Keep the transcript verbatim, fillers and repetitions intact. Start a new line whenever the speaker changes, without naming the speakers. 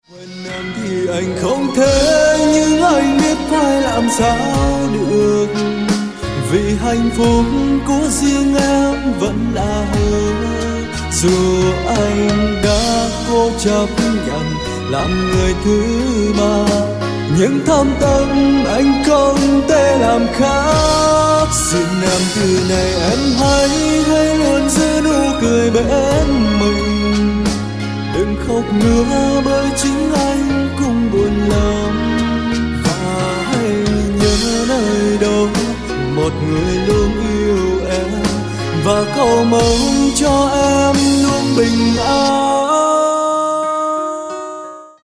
Quên em thì anh không thể, nhưng anh biết phải làm sao được, vì hạnh phúc của riêng em vẫn là hứa. Dù anh đã cố chấp nhận làm người thứ ba, nhưng thâm tâm anh không thể làm khác. Xin em từ này em hãy hãy luôn giữ nụ cười bên mình, đừng khóc nữa bởi chính anh cũng buồn lắm. Và hãy nhớ nơi đâu một người luôn yêu em, và cầu mong cho em luôn bình an.